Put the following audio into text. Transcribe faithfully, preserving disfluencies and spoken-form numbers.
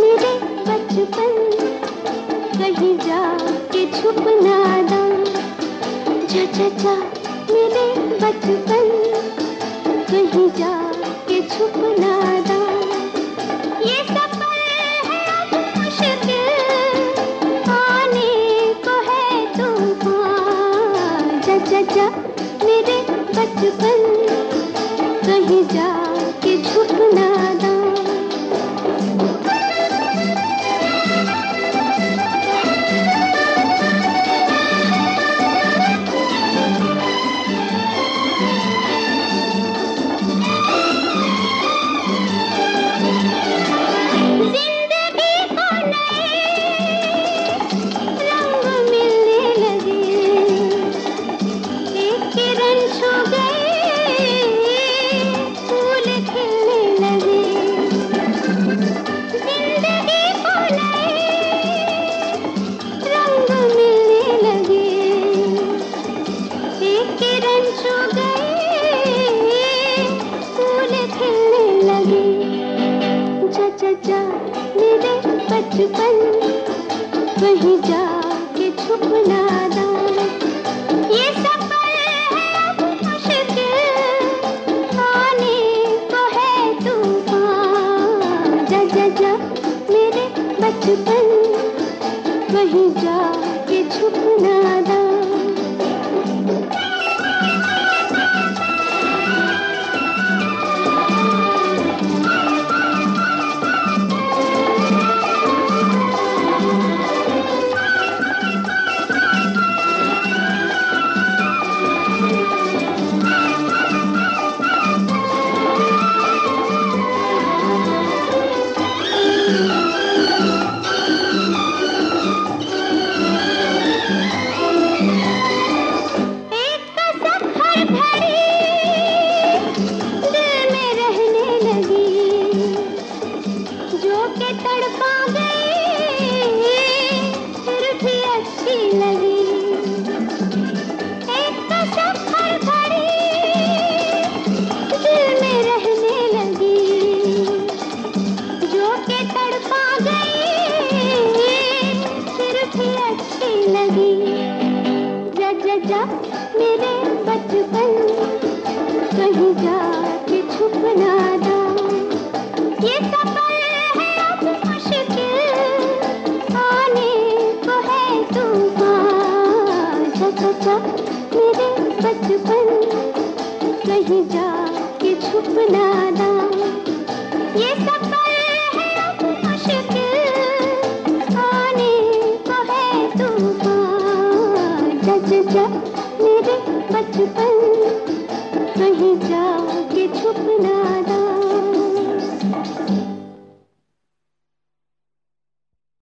मेरे बचपन, कहीं जा के छुप ना दम। जा जा जा मेरे बचपन, कहीं जा के छुप ना दम। ये सफर है अब मुश्किल, आने को है तूफान। जा जा जा मेरे बचपन, कहीं जा के छुप ना दम। जा मेरे बचपन, कहीं जा के छुप ना दम। ये सफर है अब मुश्किल, आने को है तूफान। जा जा जा मेरे बचपन, कहीं जा के छुप ना दम। जा मेरे बचपन, कहीं जा के छुप ना दम। ये सफर है अब मुश्किल, आने को है तूफान। जा जा जा मेरे बचपन, कहीं जा के छुप ना दम।